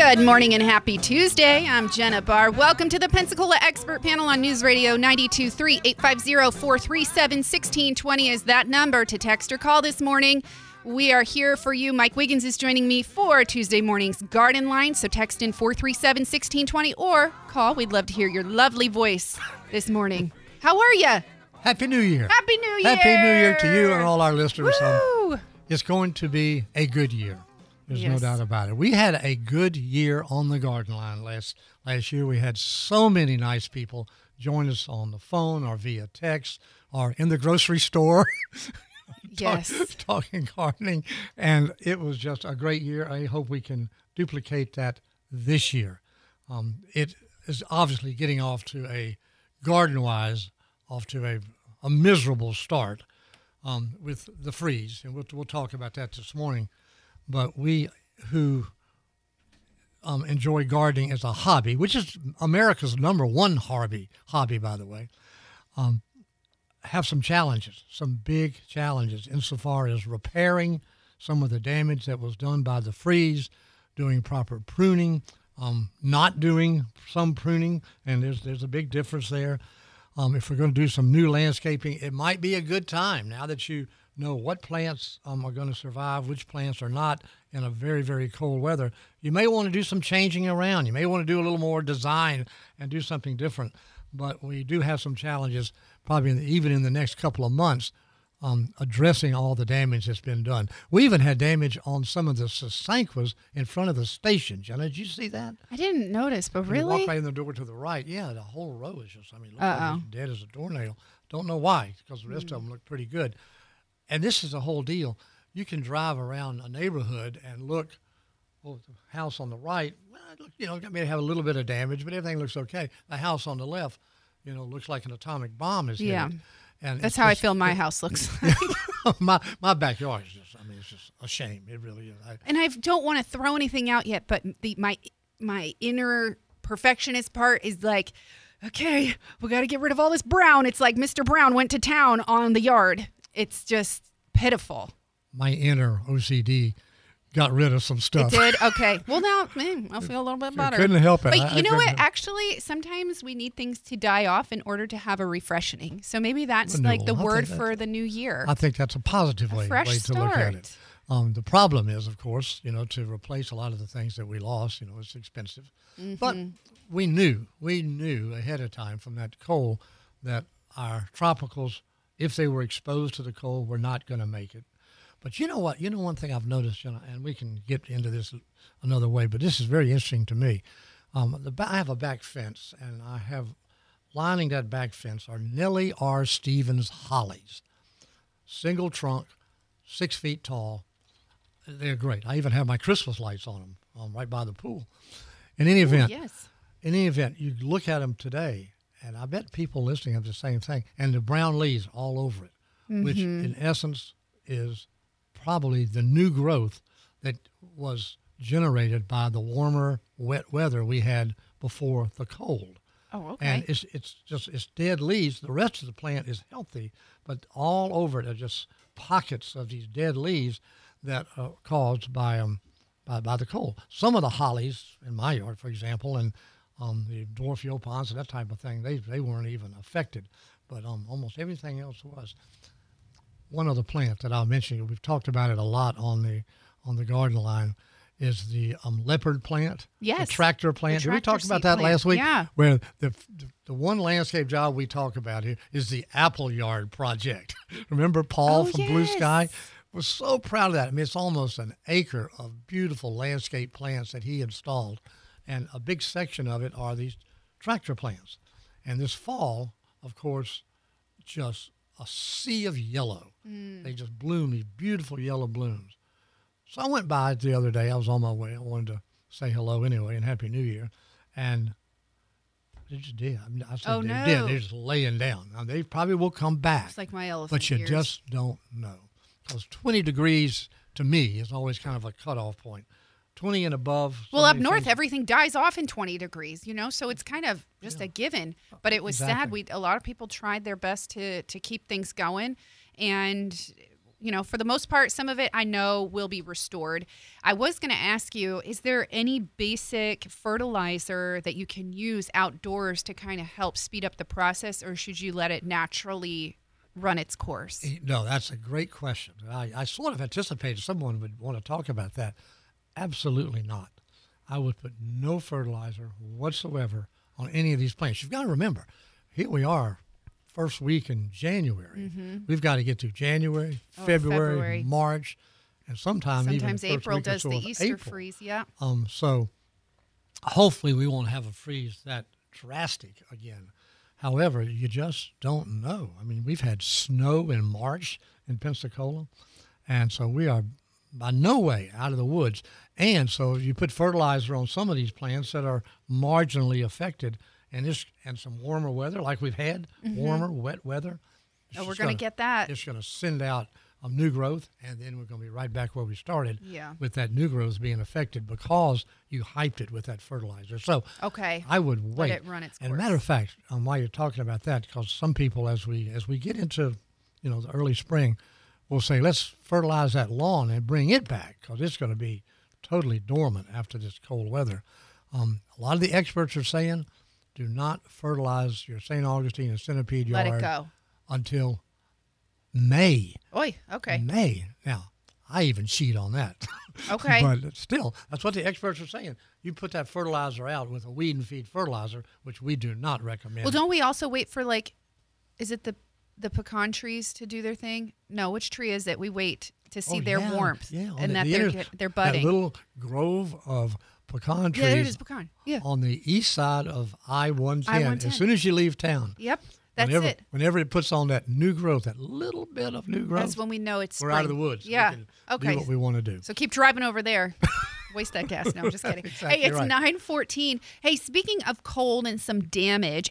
Good morning and happy Tuesday. I'm Jenna Barr. Welcome to the Pensacola Expert Panel on News Radio 92.3. 850-437-1620 is that number to text or call this morning. We are here for you. Mike Wiggins is joining me for Tuesday morning's Garden Line. So text in 437-1620 or call. We'd love to hear your lovely voice this morning. How are you? Happy New Year. Happy New Year. Happy New Year to you and all our listeners. Woo! It's going to be a good year. There's no doubt about it. We had a good year on the Garden Line last year. We had so many nice people join us on the phone or via text or in the grocery store. Talking gardening. And it was just a great year. I hope we can duplicate that this year. It is obviously getting off to a garden-wise, off to a miserable start with the freeze. And we'll talk about that this morning. But we who enjoy gardening as a hobby, which is America's number one hobby, by the way, have some challenges, some big challenges insofar as repairing some of the damage that was done by the freeze, doing proper pruning, not doing some pruning, and there's a big difference there. If we're going to do some new landscaping, it might be a good time now that you know what plants are going to survive, which plants are not in a very, very cold weather. You may want to do some changing around. You may want to do a little more design and do something different. But we do have some challenges probably even in the next couple of months addressing all the damage that's been done. We even had damage on some of the sasanquas in front of the station. Jenna, did you see that? I didn't notice, but when really? You walk right in the door to the right. Yeah, the whole row is just, looks like it's dead as a doornail. Don't know why, because the rest of them look pretty good. And this is a whole deal. You can drive around a neighborhood and look, the house on the right, may have a little bit of damage, but everything looks okay. The house on the left, looks like an atomic bomb is hit. Yeah. And that's how I feel my house looks like. my backyard is just, it's just a shame. It really is. And I don't want to throw anything out yet, but my inner perfectionist part is like, okay, we got to get rid of all this brown. It's like Mr. Brown went to town on the yard. It's just pitiful. My inner OCD got rid of some stuff. It did? Okay. Well, now I'll feel a little bit better. Couldn't help it. But you know what? Actually, sometimes we need things to die off in order to have a refreshing. So maybe that's like the word for the new year. I think that's a positive way to look at it. The problem is, of course, to replace a lot of the things that we lost, it's expensive. Mm-hmm. But we knew ahead of time from that cold that our tropicals, if they were exposed to the cold, were not going to make it. But you know what? One thing I've noticed, and we can get into this another way, but this is very interesting to me. I have a back fence, and I have lining that back fence are Nellie R. Stevens hollies. Single trunk, 6 feet tall. They're great. I even have my Christmas lights on them right by the pool. In any event, you look at them today, and I bet people listening have the same thing, and the brown leaves all over it, which in essence is probably the new growth that was generated by the warmer, wet weather we had before the cold. Oh, okay. And it's dead leaves. The rest of the plant is healthy, but all over it are just pockets of these dead leaves that are caused by the cold. Some of the hollies in my yard, for example, and the dwarf yaupons and that type of thing, they weren't even affected, but almost everything else was. One other plant that I'll mention, we've talked about it a lot on the Garden Line, is the leopard plant. Yes. The tractor plant. Did we talk about that last week? Yeah. Where the one landscape job we talk about here is the Apple Yard project. Remember Paul from Blue Sky? Was so proud of that. It's almost an acre of beautiful landscape plants that he installed. And a big section of it are these tractor plants. And this fall, of course, just a sea of yellow. They just bloom, these beautiful yellow blooms. So I went by the other day. I was on my way. I wanted to say hello anyway and Happy New Year. And they just did. I said they did. They're just laying down. Now, they probably will come back. It's like my elephant But you ears. just don't know. Because 20 degrees, to me, is always kind of a cutoff point. 20 and above. Well, up north, everything dies off in 20 degrees, so it's kind of just a given. But it was sad. A lot of people tried their best to keep things going. And, for the most part, some of it I know will be restored. I was going to ask you, is there any basic fertilizer that you can use outdoors to kind of help speed up the process, or should you let it naturally run its course? No, that's a great question. I sort of anticipated someone would want to talk about that. Absolutely not. I would put no fertilizer whatsoever on any of these plants. You've got to remember, here we are, first week in January. Mm-hmm. We've got to get through January, February, March, and sometimes even the April first week does or so the of Easter April. freeze. Yeah. So hopefully we won't have a freeze that drastic again. However, you just don't know. I mean, we've had snow in March in Pensacola, and so we are by no way out of the woods. And so you put fertilizer on some of these plants that are marginally affected, and some warmer weather like we've had, warmer, wet weather. Oh, we're going to get that. It's going to send out new growth, and then we're going to be right back where we started with that new growth being affected because you hyped it with that fertilizer. So I would wait. Let it run its course. And a matter of fact, while you're talking about that, because some people, as we get into the early spring, will say, let's fertilize that lawn and bring it back because it's going to be totally dormant after this cold weather. A lot of the experts are saying, do not fertilize your St. Augustine and centipede yard. Let it go until May. Oy, okay. May. Now, I even cheat on that. Okay. But still, that's what the experts are saying. You put that fertilizer out with a weed and feed fertilizer, which we do not recommend. Well, don't we also wait for, is it the pecan trees to do their thing? No, which tree is it? We wait to see their warmth and that they're budding. That little grove of pecan trees. Yeah, there it is, pecan. Yeah. On the east side of I-110, as soon as you leave town. Yep, that's it. Whenever it puts on that new growth, that little bit of new growth. That's when we know it's spring. We're out of the woods. Yeah, we can do what we want to do. So keep driving over there. Waste that gas. No, I'm just kidding. Exactly Hey, it's right. 9:14. Hey, speaking of cold and some damage,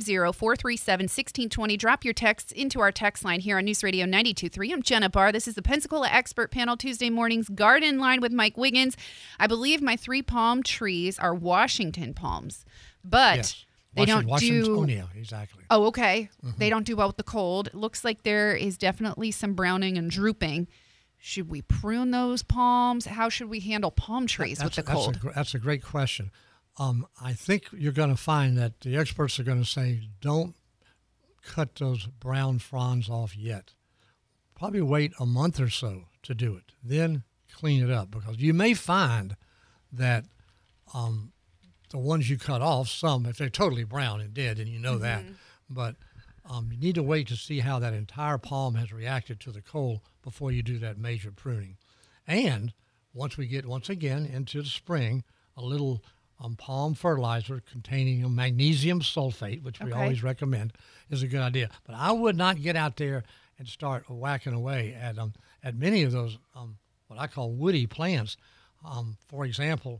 850-437-1620. Drop your texts into our text line here on News Radio 92.3. I'm Jenna Barr. This is the Pensacola Expert Panel, Tuesday mornings Garden Line with Mike Wiggins. I believe my 3 palm trees are Washington palms, but yes. they don't do... Washingtonia, exactly. Oh, okay. Mm-hmm. They don't do well with the cold. It looks like there is definitely some browning and drooping. Should we prune those palms? How should we handle palm trees with the cold? That's a great question. I think you're going to find that the experts are going to say, don't cut those brown fronds off yet. Probably wait a month or so to do it. Then clean it up, because you may find that the ones you cut off, some, if they're totally brown and dead, and you know that, but you need to wait to see how that entire palm has reacted to the cold before you do that major pruning. And once we get, once again, into the spring, a little palm fertilizer containing magnesium sulfate, which we always recommend, is a good idea. But I would not get out there and start whacking away at many of those what I call woody plants. For example,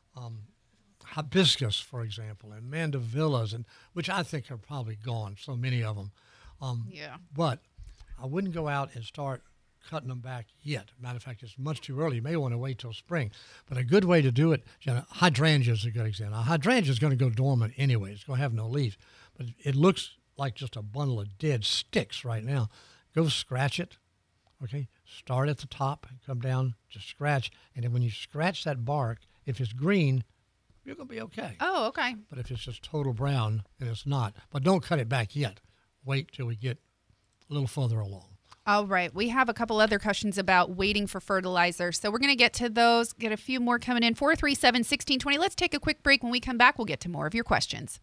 hibiscus, for example, and mandevillas, and which I think are probably gone, so many of them. But I wouldn't go out and start cutting them back yet. Matter of fact, it's much too early. You may want to wait till spring. But a good way to do it, hydrangea is a good example. Now, hydrangea is going to go dormant anyway. It's going to have no leaves. But it looks like just a bundle of dead sticks right now. Go scratch it, okay? Start at the top and come down, just scratch. And then when you scratch that bark, if it's green, you're going to be okay. Oh, okay. But if it's just total brown, then it's not. But don't cut it back yet. Wait till we get a little further along. All right. We have a couple other questions about waiting for fertilizer. So we're going to get to those, get a few more coming in. 437-1620. Let's take a quick break. When we come back, we'll get to more of your questions.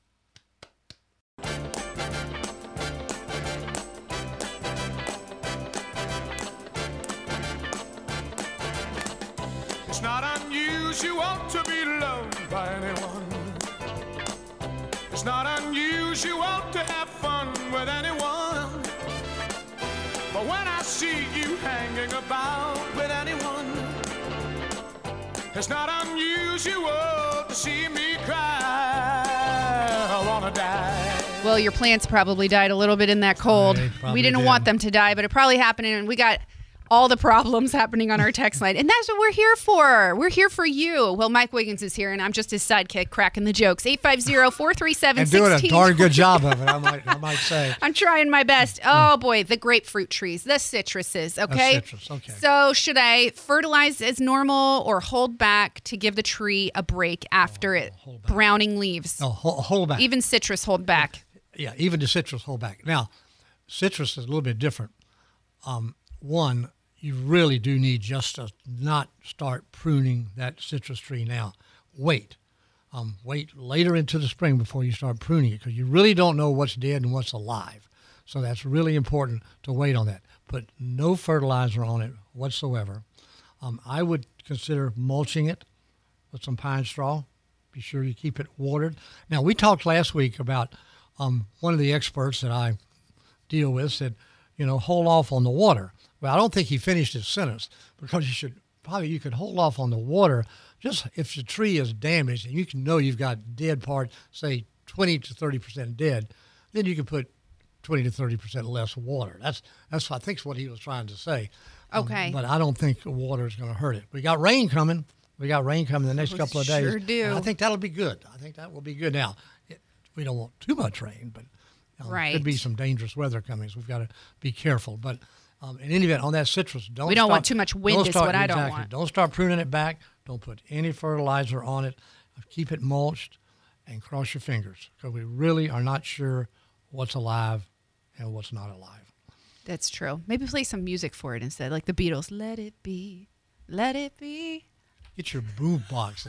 It's not unusual to be loved by anyone. It's not unusual to have fun with anyone. But when I see you hanging about with anyone, it's not unusual to see me cry. I wanna die. Well, your plants probably died a little bit in that cold. We didn't want them to die, but it probably happened. And we got all the problems happening on our text line. And that's what we're here for. We're here for you. Well, Mike Wiggins is here, and I'm just his sidekick cracking the jokes. 850-437-1620. And doing a darn good job of it, I might say. I'm trying my best. Oh, boy, the grapefruit trees, the citruses, okay? Citrus, okay. So should I fertilize as normal or hold back to give the tree a break after it browning leaves? No, hold back. Even citrus hold back. Yeah, even the citrus hold back. Now, citrus is a little bit different. One, you really do need just to not start pruning that citrus tree now. Wait. Wait later into the spring before you start pruning it, because you really don't know what's dead and what's alive. So that's really important to wait on that. Put no fertilizer on it whatsoever. I would consider mulching it with some pine straw. Be sure you keep it watered. Now, we talked last week about one of the experts that I deal with said, hold off on the water. Well, I don't think he finished his sentence, because you could hold off on the water just if the tree is damaged and you can know you've got dead parts, say 20 to 30% dead, then you can put 20 to 30% less water. That's I think what he was trying to say. Okay. But I don't think water is going to hurt it. We got rain coming. The next couple of days. Sure do. I think that'll be good. I think that will be good. Now, we don't want too much rain, but right. Could be some dangerous weather coming, so we've got to be careful. But in any event, on that citrus, we don't want too much wind is what I don't want. Don't start pruning it back. Don't put any fertilizer on it. Keep it mulched and cross your fingers, because we really are not sure what's alive and what's not alive. That's true. Maybe play some music for it instead, like the Beatles. Let it be. Let it be. Get your boom box.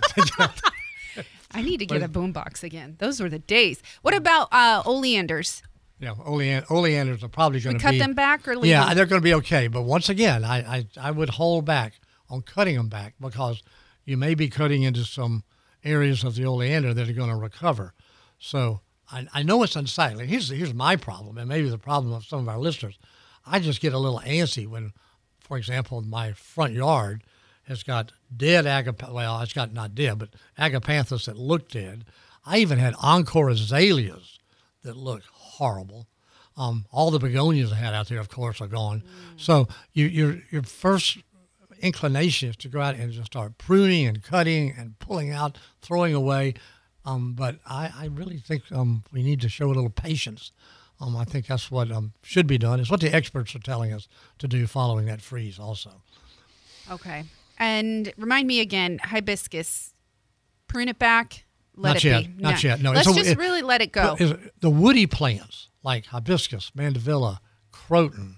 I need to get a boom box again. Those were the days. What about oleanders? Yeah, oleanders are probably going to be... cut them back or leave them? them? They're going to be okay. But once again, I would hold back on cutting them back, because you may be cutting into some areas of the oleander that are going to recover. So I know it's unsightly. Here's my problem, and maybe the problem of some of our listeners. I just get a little antsy when, for example, my front yard has got dead it's got not dead, but agapanthus that look dead. I even had encore azaleas that look horrible. All the begonias I had out there, of course, are gone. So your first inclination is to go out and just start pruning and cutting and pulling out, throwing away. But I really think we need to show a little patience. I think that's what should be done. It's what the experts are telling us to do following that freeze also. Okay. And remind me again, hibiscus, prune it back, Not yet. No, let's just really let it go. The woody plants like hibiscus, mandevilla, croton,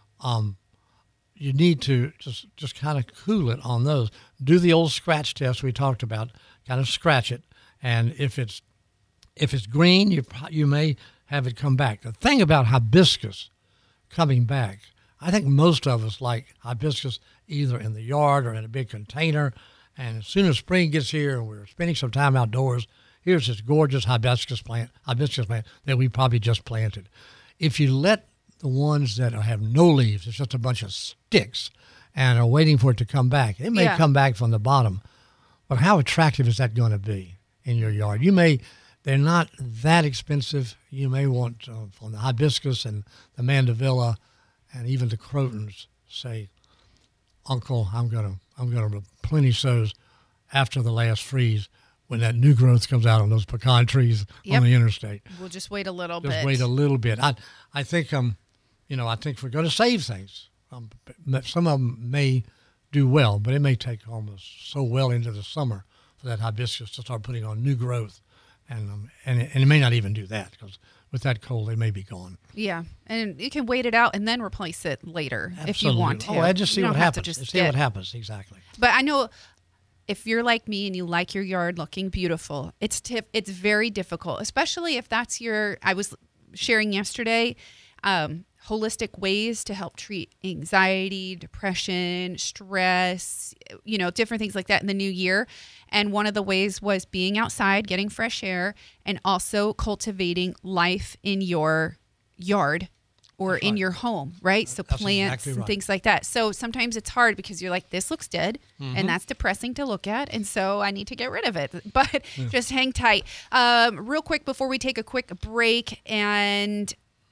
you need to just kind of cool it on those. Do the old scratch test we talked about. Kind of scratch it, and if it's green, you may have it come back. The thing about hibiscus coming back, I think most of us like hibiscus either in the yard or in a big container. And as soon as spring gets here and we're spending some time outdoors, here's this gorgeous hibiscus plant that we probably just planted. If you let the ones that have no leaves, it's just a bunch of sticks, and are waiting for it to come back, it may come back from the bottom. But how attractive is that going to be in your yard? They're not that expensive. You may want from the hibiscus and the mandevilla and even the crotons, say, Uncle, I'm gonna replenish those after the last freeze when that new growth comes out on those pecan trees on the interstate. We'll just wait a little bit. Just wait a little bit. I think I think we're going to save things. Some of them may do well, but it may take almost so well into the summer for that hibiscus to start putting on new growth, and it may not even do that, because with that cold, they may be gone. Yeah, and you can wait it out and then replace it later. Absolutely. If you want to. Oh, I just see what happens. See what happens, exactly. But I know if you're like me and you like your yard looking beautiful, it's very difficult, especially if that's I was sharing yesterday, holistic ways to help treat anxiety, depression, stress, different things like that in the new year. And one of the ways was being outside, getting fresh air, and also cultivating life in your yard or in your home, right? So That's plants exactly right. and things like that. So sometimes it's hard because you're like, this looks dead, and that's depressing to look at, and so I need to get rid of it. But just hang tight. Real quick before we take a quick break, and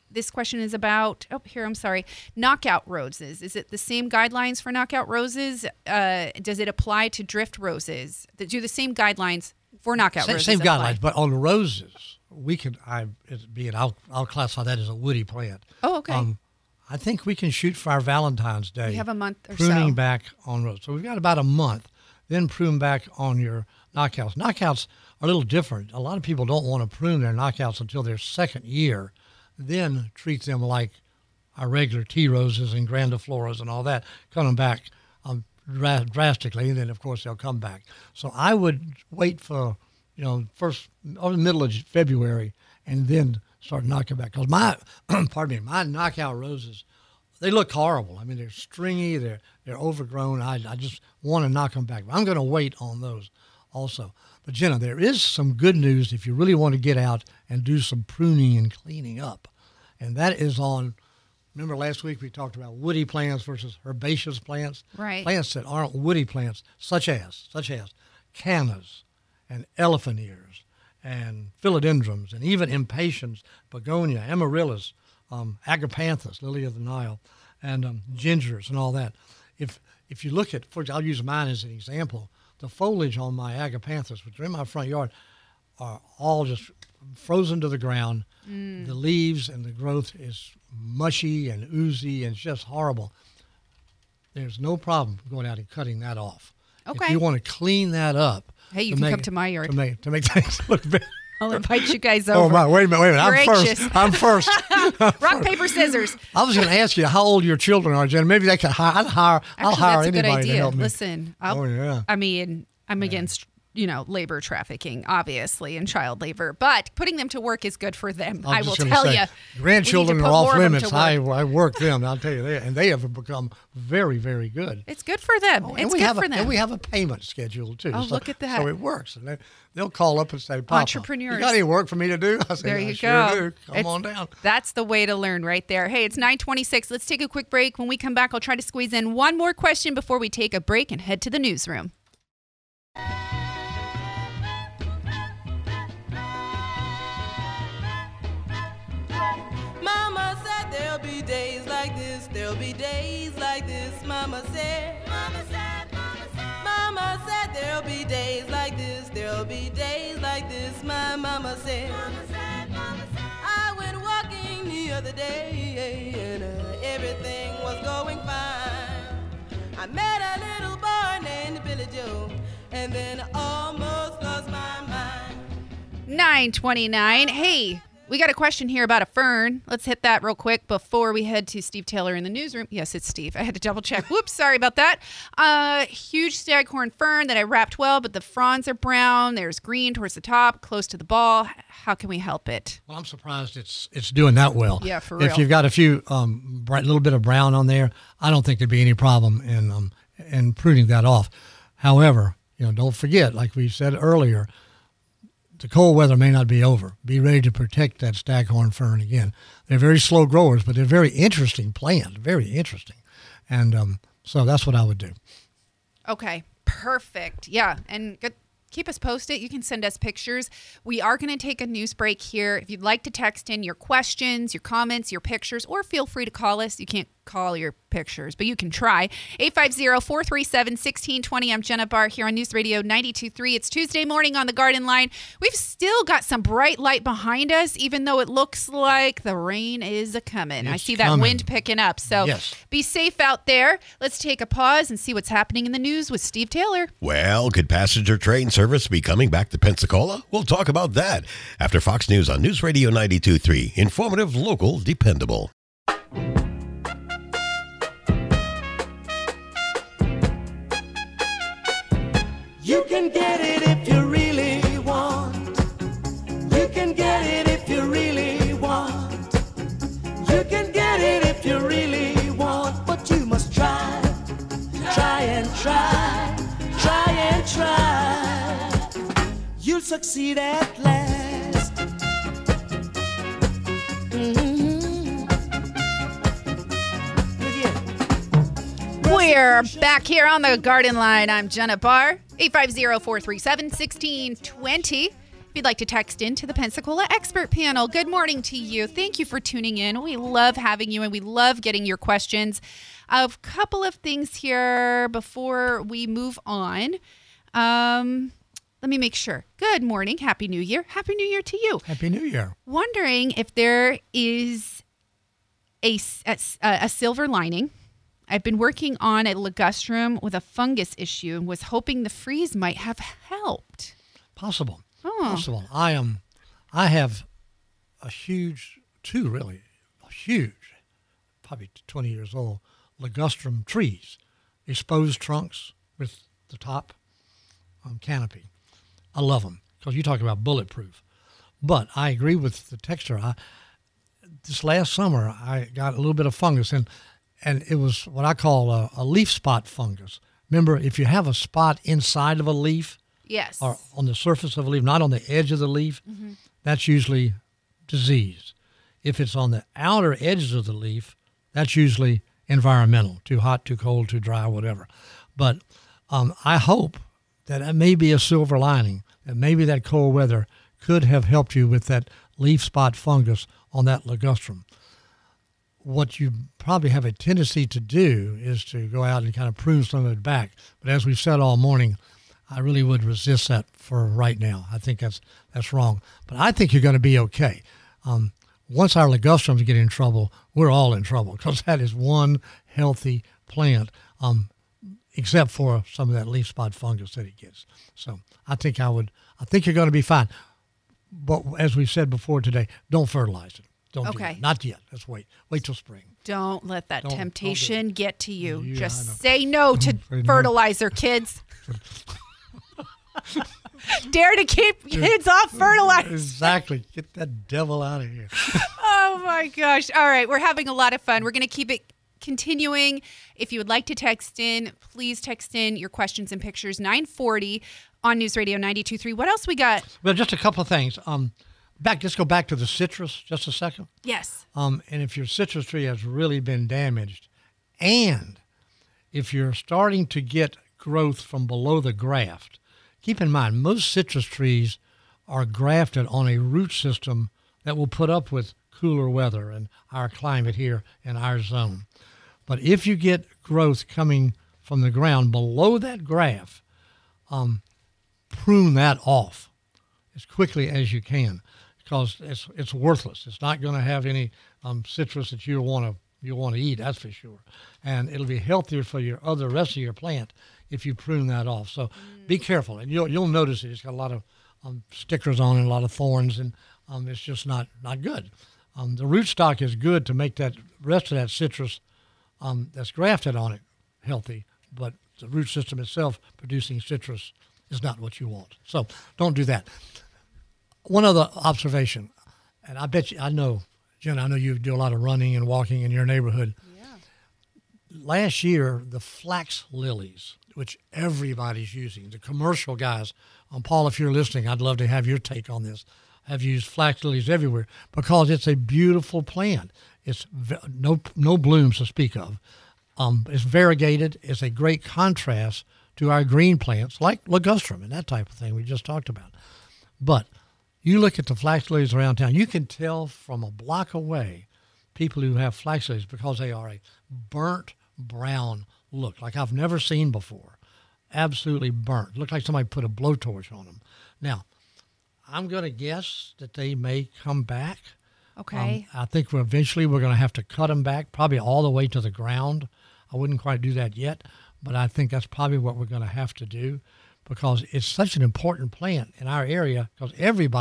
this question is about, knockout roses. Is it the same guidelines for knockout roses? Does it apply to drift roses? Do the same guidelines for knockout roses? Same apply? guidelines, but on the roses, I'll classify that as a woody plant. Oh, okay. I think we can shoot for our Valentine's Day. We have a month or pruning so. back on roses. So we've got about a month. Then prune back on your knockouts. Knockouts are a little different. A lot of people don't want to prune their knockouts until their second year, then treat them like our regular tea roses and grandifloras and all that, coming back drastically, and then of course they'll come back. So I would wait for first or the middle of February and then start knocking back. Because my knockout roses, they look horrible. I mean, they're stringy, they're overgrown. I just want to knock them back. But I'm going to wait on those also. But Jenna, there is some good news if you really want to get out and do some pruning and cleaning up. And that is on, remember last week we talked about woody plants versus herbaceous plants? Right. Plants that aren't woody plants, such as cannas and elephant ears and philodendrons and even impatiens, begonia, amaryllis, agapanthus, lily of the Nile, and gingers and all that. If you look at, I'll use mine as an example, the foliage on my agapanthus, which are in my front yard, are all just frozen to the ground. The leaves and the growth is mushy and oozy and it's just horrible. There's no problem going out and cutting that off. Okay. If you want to clean that up. Hey, you can come to my yard. To make things look better. I'll invite you guys over. Oh, my, wait a minute. You're I'm first. Rock, paper, scissors. I was going to ask you how old your children are, Jen. Maybe they could hire. I'll hire that's a good anybody idea. to help me. Listen, I mean, I'm against labor trafficking, obviously, and child labor, but putting them to work is good for them. I will tell you. Grandchildren are off limits. I work them. I'll tell you that, and they have become very, very good. It's good for them. It's good for them. And we have a payment schedule too. Oh, look at that! So it works. And they'll call up and say, "Papa, entrepreneurs, you got any work for me to do?" I say, "There you sure go. Do. Come on down." That's the way to learn, right there. Hey, it's 9:26. Let's take a quick break. When we come back, I'll try to squeeze in one more question before we take a break and head to the newsroom. There'll be days like this, there'll be days like this, Mama said. Mama said, Mama said. Mama said there'll be days like this, there'll be days like this, my mama said. Mama said, Mama said. I went walking the other day and everything was going fine. I met a little boy named Billy Joe and then almost lost my mind. 9:29. Hey. We got a question here about a fern. Let's hit that real quick before we head to Steve Taylor in the newsroom. Yes, it's Steve. I had to double check. Whoops, sorry about that. Huge staghorn fern that I wrapped well, but the fronds are brown. There's green towards the top, close to the ball. How can we help it? Well, I'm surprised it's doing that well. Yeah, for real. If you've got a few little bit of brown on there, I don't think there'd be any problem in pruning that off. However, don't forget, like we said earlier, the cold weather may not be over. Be ready to protect that staghorn fern again. They're very slow growers, but they're very interesting plant, very interesting. And so that's what I would do. Okay, perfect. Yeah, and good. Keep us posted. You can send us pictures. We are going to take a news break here. If you'd like to text in your questions, your comments, your pictures, or feel free to call us. You can't call your pictures, but you can try. 850-437-1620. I'm Jenna Barr here on News Radio 92.3. It's Tuesday morning on the Garden Line. We've still got some bright light behind us, even though it looks like the rain is a-coming. I see that wind picking up. So Be safe out there. Let's take a pause and see what's happening in the news with Steve Taylor. Well, could passenger train service be coming back to Pensacola? We'll talk about that after Fox News on News Radio 92.3. Informative, local, dependable. You can get it if you really want. You can get it if you really want. You can get it if you really want. But you must try, try and try, try and try. You'll succeed at last. We're back here on the Garden Line. I'm Jenna Barr. 850-437-1620. If you'd like to text in to the Pensacola Expert Panel, good morning to you. Thank you for tuning in. We love having you, and we love getting your questions. A couple of things here before we move on. Let me make sure. Good morning. Happy New Year. Happy New Year to you. Happy New Year. Wondering if there is a silver lining. I've been working on a ligustrum with a fungus issue and was hoping the freeze might have helped. Possible. Oh. Possible. I have a huge, probably 20 years old, ligustrum trees, exposed trunks with the top canopy. I love them because you talk about bulletproof. But I agree with the texture. This last summer, I got a little bit of fungus, and it was what I call a leaf spot fungus. Remember, if you have a spot inside of a leaf, Yes. or on the surface of a leaf, not on the edge of the leaf, that's usually disease. If it's on the outer edges of the leaf, that's usually environmental, too hot, too cold, too dry, whatever. But I hope that it may be a silver lining, that maybe that cold weather could have helped you with that leaf spot fungus on that ligustrum. What you probably have a tendency to do is to go out and kind of prune some of it back. But as we've said all morning, I really would resist that for right now. I think that's wrong. But I think you're going to be okay. Once our ligustrums get in trouble, we're all in trouble because that is one healthy plant, except for some of that leaf spot fungus that it gets. So I think you're going to be fine. But as we said before today, don't fertilize it. Don't do that. Not yet. Let's wait. Wait till spring. Don't let that temptation get to you. Yeah, Just say no to fertilizer, kids. Dare to keep kids off fertilizer. Exactly. Get that devil out of here. Oh, my gosh. All right. We're having a lot of fun. We're going to keep it continuing. If you would like to text in, please text in your questions and pictures. 940 on News Radio 92.3. What else we got? Well, just a couple of things. Let's go back to the citrus just a second. Yes. And if your citrus tree has really been damaged, and if you're starting to get growth from below the graft, keep in mind, most citrus trees are grafted on a root system that will put up with cooler weather and our climate here in our zone. But if you get growth coming from the ground below that graft, prune that off as quickly as you can, because it's worthless. It's not going to have any citrus that you'll want to eat, that's for sure. And it'll be healthier for the rest of your plant if you prune that off. So be careful, and you'll notice it. It's got a lot of stickers on it, a lot of thorns, and it's just not good. The rootstock is good to make that rest of that citrus that's grafted on it healthy, but the root system itself producing citrus is not what you want. So don't do that. One other observation, and I know, Jen, I know you do a lot of running and walking in your neighborhood. Yeah. Last year, the flax lilies, which everybody's using, the commercial guys, Paul, if you're listening, I'd love to have your take on this, have used flax lilies everywhere because it's a beautiful plant. It's no blooms to speak of. It's variegated. It's a great contrast to our green plants like ligustrum and that type of thing we just talked about. But you look at the flax lilies around town, you can tell from a block away people who have flax lilies because they are a burnt brown look like I've never seen before. Absolutely burnt. Look like somebody put a blowtorch on them. Now, I'm going to guess that they may come back. Okay. I think eventually we're going to have to cut them back, probably all the way to the ground. I wouldn't quite do that yet, but I think that's probably what we're going to have to do because it's such an important plant in our area because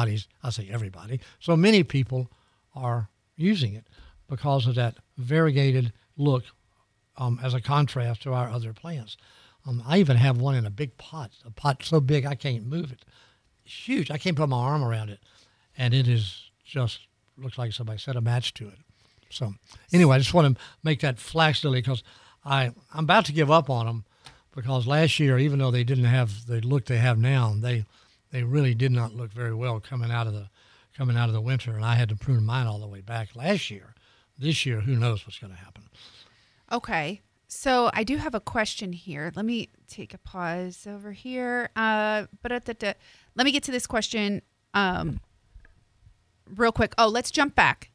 so many people are using it because of that variegated look as a contrast to our other plants. I even have one in a big pot, a pot so big I can't move it. It's huge. I can't put my arm around it, and it is just looks like somebody set a match to it. So anyway, I just want to make that flax lily because I'm about to give up on them because last year, even though they didn't have the look they have now, they really did not look very well coming out of the winter, and I had to prune mine all the way back last year. This year, who knows what's going to happen. Okay. So I do have a question here. Let me take a pause over here. Let me get to this question. Real quick. Oh, let's jump back.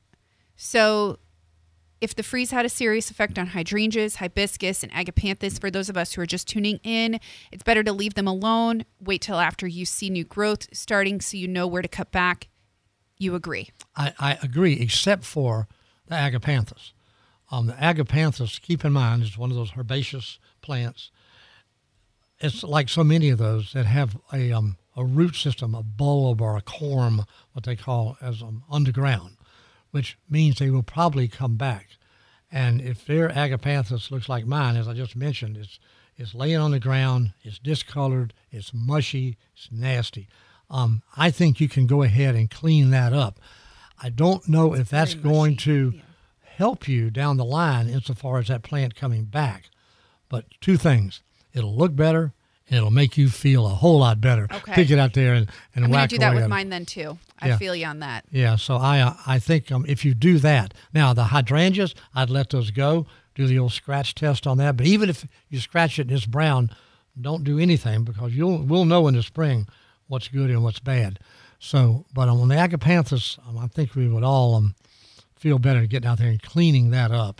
So if the freeze had a serious effect on hydrangeas, hibiscus, and agapanthus, for those of us who are just tuning in, it's better to leave them alone. Wait till after you see new growth starting so you know where to cut back. You agree? I agree, except for the agapanthus. The agapanthus, keep in mind, is one of those herbaceous plants. It's like so many of those that have a root system, a bulb or a corm, what they call as underground, which means they will probably come back. And if their agapanthus looks like mine, as I just mentioned, it's laying on the ground, it's discolored, it's mushy, it's nasty. I think you can go ahead and clean that up. I don't know if that's going to help you down the line insofar as that plant coming back. But two things. It'll look better, and it'll make you feel a whole lot better. Okay. Pick it out there and I'm going whack to do that away with at it. mine then, too. I feel you on that. Yeah, so I think if you do that. Now, the hydrangeas, I'd let those go, do the old scratch test on that. But even if you scratch it and it's brown, don't do anything because we'll know in the spring what's good and what's bad. So, but on the agapanthus, I think we would all feel better getting out there and cleaning that up.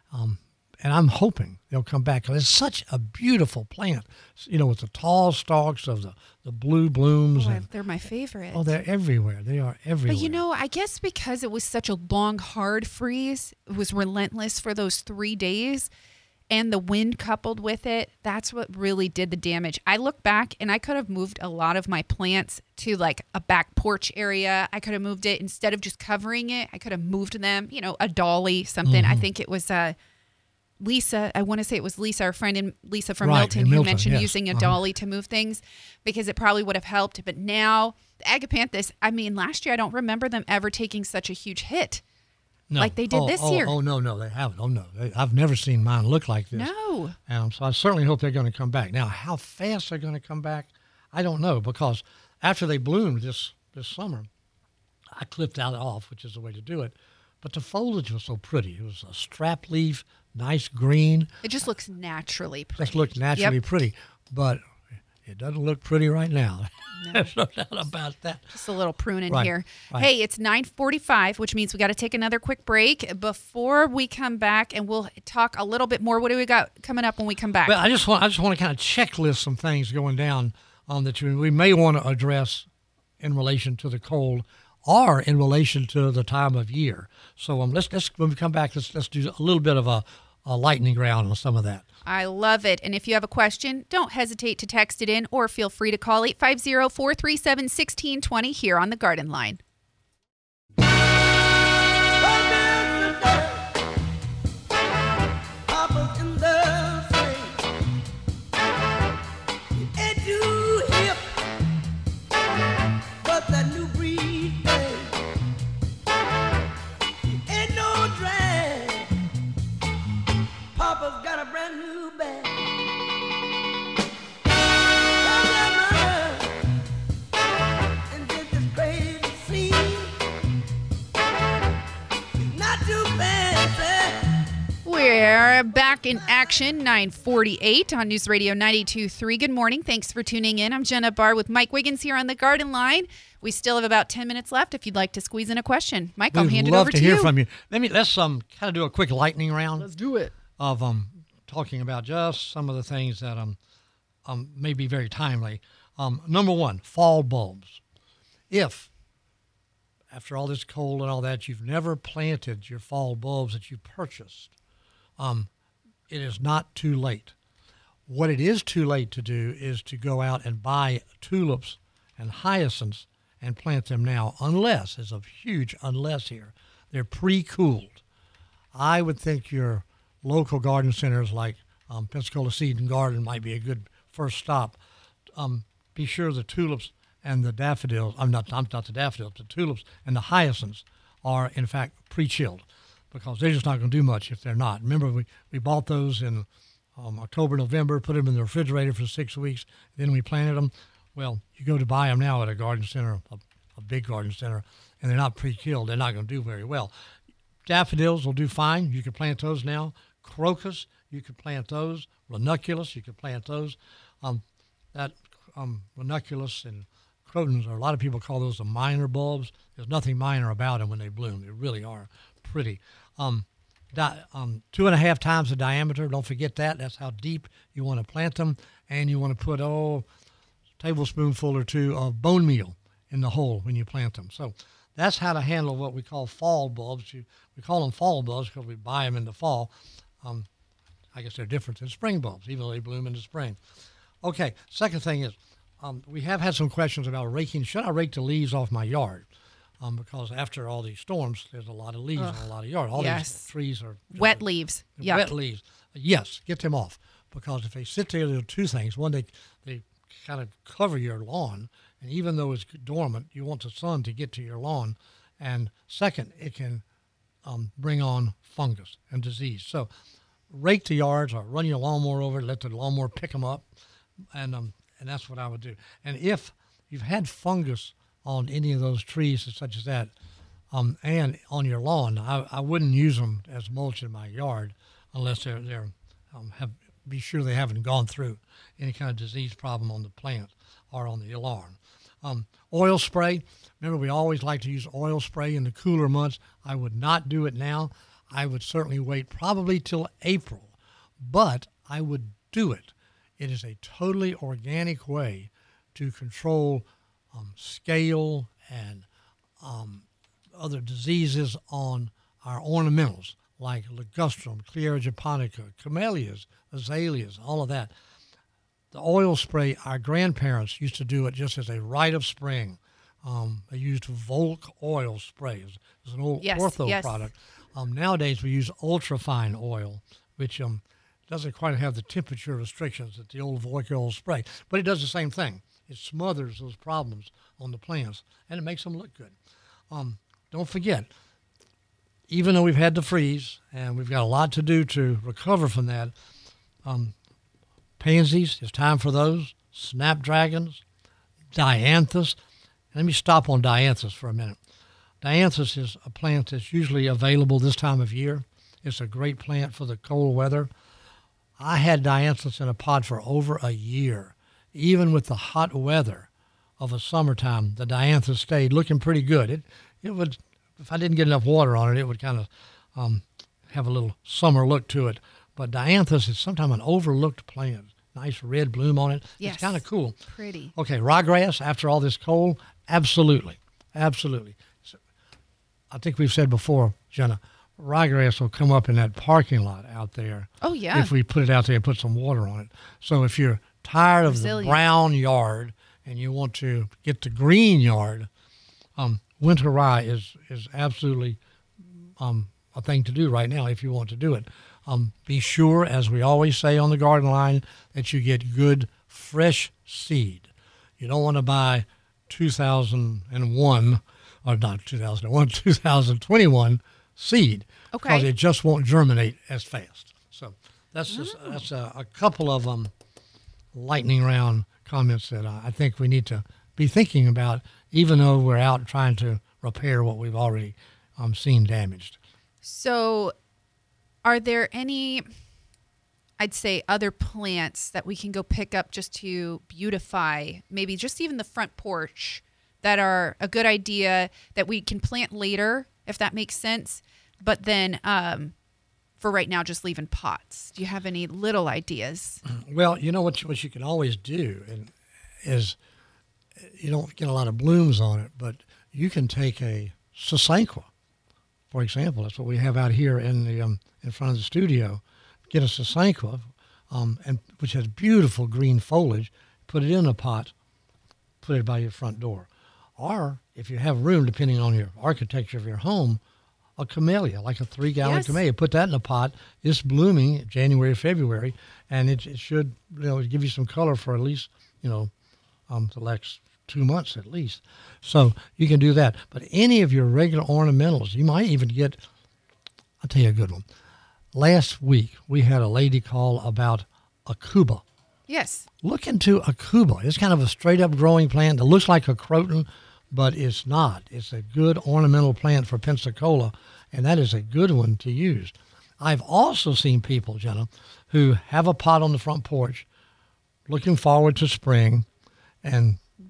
And I'm hoping they'll come back because it's such a beautiful plant, with the tall stalks of the blue blooms. Oh, they're my favorite. Oh, they're everywhere. They are everywhere. But I guess because it was such a long, hard freeze, it was relentless for those 3 days, and the wind coupled with it, that's what really did the damage. I look back and I could have moved a lot of my plants to like a back porch area. I could have moved it instead of just covering it. I could have moved them, a dolly, something. Mm-hmm. I think it was Lisa, I want to say it was Lisa, our friend Lisa from Right, Milton, in who Milton, mentioned yes. using a dolly to move things because it probably would have helped. But now, the agapanthus, last year I don't remember them ever taking such a huge hit like they did this year. Oh, no, they haven't. Oh, no. I've never seen mine look like this. No. So I certainly hope they're going to come back. Now, how fast they're going to come back, I don't know, because after they bloomed this summer, I clipped that off, which is the way to do it. But the foliage was so pretty. It was a strap leaf, nice green. It just looks naturally pretty. Just looked naturally pretty. But it doesn't look pretty right now. No. There's no doubt about that. Just a little pruning Right, here. right. Hey, it's 9:45, which means we got to take another quick break before we come back, and we'll talk a little bit more. What do we got coming up when we come back? Well, I just want to kind of checklist some things going down that we may want to address in relation to the cold or in relation to the time of year. So let's when we come back, let's do a little bit of a lightning round on some of that. I love it. And if you have a question, don't hesitate to text it in or feel free to call 850-437-1620 here on the Garden Line. Papa's got a brand new bag. And did this crazy scene. Not too fancy. We're back in action, 9:48 on News Radio 92.3. Good morning. Thanks for tuning in. I'm Jenna Barr with Mike Wiggins here on the Garden Line. We still have about 10 minutes left if you'd like to squeeze in a question. Mike, I'll hand it over to you. We'd love to hear from you. Let's kind of do a quick lightning round. Let's do it. Of talking about just some of the things that may be very timely. Number one, fall bulbs. If, after all this cold and all that, you've never planted your fall bulbs that you purchased, it is not too late. What it is too late to do is to go out and buy tulips and hyacinths and plant them now, unless, there's a huge unless here, they're pre-cooled. I would think your local garden centers like Pensacola Seed and Garden might be a good first stop. Be sure the tulips and the daffodils, not the daffodils, the tulips and the hyacinths are in fact pre-chilled because they're just not going to do much if they're not. Remember, we bought those in October, November, put them in the refrigerator for 6 weeks, then we planted them. Well, you go to buy them now at a garden center, a big garden center, and they're not pre-killed. They're not going to do very well. Daffodils will do fine. You can plant those now. Crocus, you could plant those. Ranunculus, you could plant those. Ranunculus and crotons, or a lot of people call those the minor bulbs. There's nothing minor about them when they bloom. They really are pretty. 2.5 times the diameter. Don't forget that. That's how deep you want to plant them. And you want to put, a tablespoonful or two of bone meal in the hole when you plant them. So that's how to handle what we call fall bulbs. We call them fall bulbs because we buy them in the fall. I guess they're different than spring bulbs, even though they bloom in the spring. Okay, second thing is, we have had some questions about raking. Should I rake the leaves off my yard? Because after all these storms, there's a lot of leaves on a lot of yard. All these trees are wet leaves. Yuck. Wet leaves. Yes, get them off. Because if they sit there, there are two things. One, they kind of cover your lawn. And even though it's dormant, you want the sun to get to your lawn. And second, it can bring on fungus and disease. So rake the yards or run your lawnmower over it, let the lawnmower pick them up. And that's what I would do. And if you've had fungus on any of those trees such as that, and on your lawn, I wouldn't use them as mulch in my yard unless be sure they haven't gone through any kind of disease problem on the plant or on the lawn. Oil spray. Remember, we always like to use oil spray in the cooler months. I would not do it now. I would certainly wait probably till April, but I would do it. It is a totally organic way to control scale and other diseases on our ornamentals like ligustrum, Cleyra japonica, camellias, azaleas, all of that. The oil spray, our grandparents used to do it just as a rite of spring. They used Volk oil spray. It's an old Ortho product. Nowadays we use ultrafine oil, which doesn't quite have the temperature restrictions that the old Volk oil spray, but it does the same thing. It smothers those problems on the plants, and it makes them look good. Don't forget, even though we've had the freeze, and we've got a lot to do to recover from that, pansies, it's time for those, snapdragons, dianthus. Let me stop on dianthus for a minute. Dianthus is a plant that's usually available this time of year. It's a great plant for the cold weather. I had dianthus in a pot for over a year. Even with the hot weather of a summertime, the dianthus stayed looking pretty good. It would, if I didn't get enough water on it, it would kind of have a little summer look to it. But dianthus is sometimes an overlooked plant. Nice red bloom on it. Yes. It's kind of cool. Pretty. Okay, ryegrass after all this cold? Absolutely. Absolutely. So, I think we've said before, Jenna, ryegrass will come up in that parking lot out there. Oh, yeah. If we put it out there and put some water on it. So if you're tired of the brown yard and you want to get the green yard, winter rye is absolutely a thing to do right now if you want to do it. Be sure, as we always say on the garden line, that you get good fresh seed. You don't want to buy 2001, or not 2001, 2021 seed, because it just won't germinate as fast. So that's a couple of lightning round comments that I think we need to be thinking about, even though we're out trying to repair what we've already seen damaged. So are there any, I'd say, other plants that we can go pick up just to beautify, maybe just even the front porch, that are a good idea that we can plant later, if that makes sense, but then for right now, just leave in pots? Do you have any little ideas? Well, you know what you can always do is you don't get a lot of blooms on it, but you can take a sasanqua, for example. That's what we have out here in the in front of the studio. Get a sasanqua, and which has beautiful green foliage. Put it in a pot, put it by your front door, or if you have room, depending on your architecture of your home, a camellia, like a 3-gallon camellia. Put that in a pot. It's blooming January, February, and it should give you some color for at least the next 2 months at least. So you can do that. But any of your regular ornamentals, you might even get. I'll tell you a good one. Last week we had a lady call about Aucuba. Yes. Look into Aucuba. It's kind of a straight up growing plant that looks like a croton, but it's not. It's a good ornamental plant for Pensacola, and that is a good one to use. I've also seen people, Jenna, who have a pot on the front porch looking forward to spring and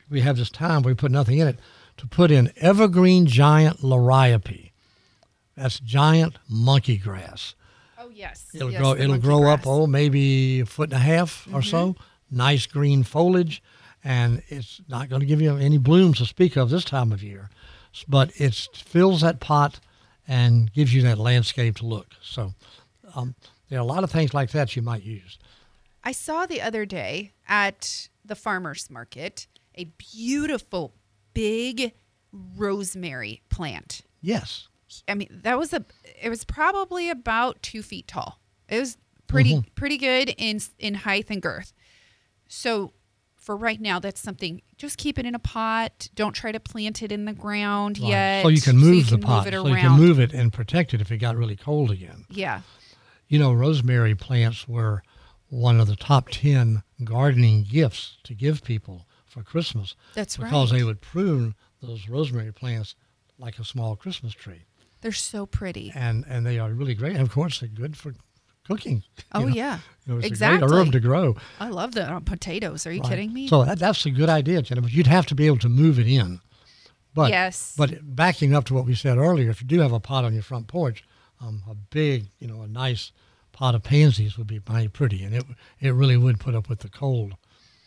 we have this time where we put nothing in it, to put in evergreen giant liriope. That's giant monkey grass. Oh, yes. It'll Yes, grow. the It'll monkey grow grass. up, maybe a foot and a half or so. Nice green foliage, and it's not going to give you any blooms to speak of this time of year, but it fills that pot and gives you that landscaped look. So there are a lot of things like that you might use. I saw the other day at the farmer's market a beautiful big rosemary plant. Yes. I mean, it was probably about 2 feet tall. It was pretty good in height and girth. So for right now, that's something, just keep it in a pot. Don't try to plant it in the ground yet. So you can move the pot. Move it So you can around. move it and protect it if it got really cold again. Yeah. You know, rosemary plants were one of the top 10 gardening gifts to give people for Christmas. That's right. Because they would prune those rosemary plants like a small Christmas tree. They're so pretty. And they are really great. And of course, they're good for cooking. Oh, yeah. It's Exactly. a great herb to grow. I love the potatoes. Are you Right. kidding me? So that's a good idea, Jennifer. You'd have to be able to move it in. But, Yes. But backing up to what we said earlier, if you do have a pot on your front porch, a big, a nice pot of pansies would be mighty pretty, and it really would put up with the cold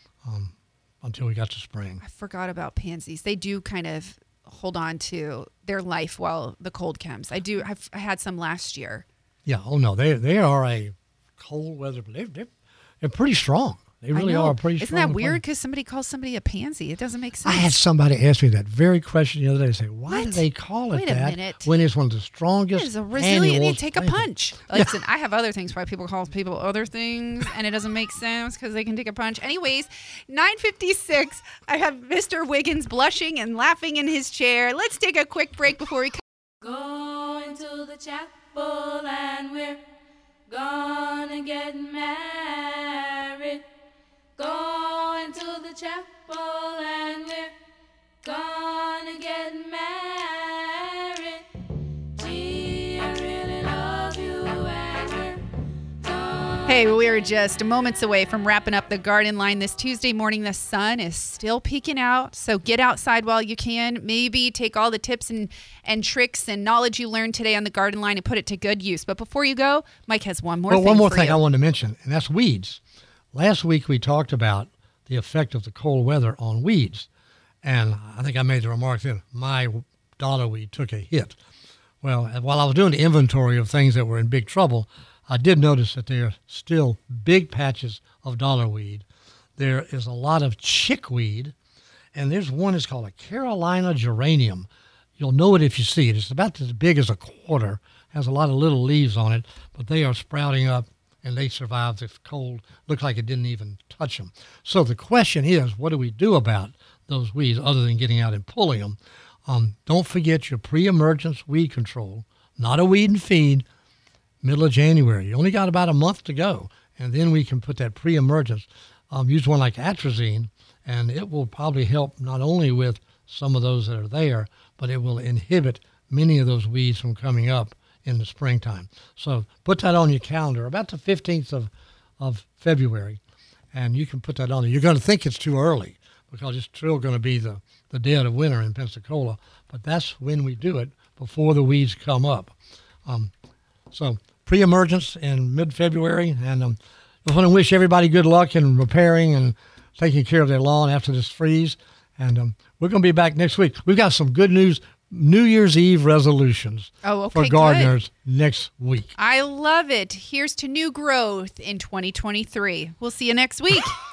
until we got to spring. I forgot about pansies. They do kind of hold on to their life while the cold comes. I had some last year. Yeah. Oh no, they are a cold weather. They're pretty strong. They really I know. are pretty Isn't strong. that weird? Because somebody calls somebody a pansy. It doesn't make sense. I had somebody ask me that very question the other day. They say, why do What? they call it Wait a that minute. when it's one of the strongest It is a resilient. annuals You take a planted?" punch. Listen, I have other things why people call people other things, and it doesn't make sense because they can take a punch. Anyways, 9:56. I have Mr. Wiggins blushing and laughing in his chair. Let's take a quick break before we come. Going to the chapel and we're gonna get married. Going to the chapel and we're gonna get married. Gee, I really love you and we're gonna Hey, we're just moments away from wrapping up the garden line this Tuesday morning. The sun is still peeking out, so get outside while you can. Maybe take all the tips and tricks and knowledge you learned today on the garden line and put it to good use. But before you go, Mike has one more thing One more for thing you. I wanted to mention, and that's weeds. Last week we talked about the effect of the cold weather on weeds, and I think I made the remark then, my dollar weed took a hit. Well, while I was doing the inventory of things that were in big trouble, I did notice that there are still big patches of dollar weed. There is a lot of chickweed, and there's one that's called a Carolina geranium. You'll know it if you see it. It's about as big as a quarter, has a lot of little leaves on it, but they are sprouting up, and they survived the cold. Looked like it didn't even touch them. So the question is, what do we do about those weeds other than getting out and pulling them? Don't forget your pre-emergence weed control, not a weed and feed, middle of January. You only got about a month to go, and then we can put that pre-emergence. Use one like atrazine, and it will probably help not only with some of those that are there, but it will inhibit many of those weeds from coming up in the springtime. So put that on your calendar about the 15th of February, and you can put that on there. You're going to think it's too early because it's still going to be the dead of winter in Pensacola, but that's when we do it, before the weeds come up. So pre-emergence in mid-February, and I want to wish everybody good luck in repairing and taking care of their lawn after this freeze. And we're going to be back next week. We've got some good news, New Year's Eve resolutions for gardeners next week. I love it. Here's to new growth in 2023. We'll see you next week.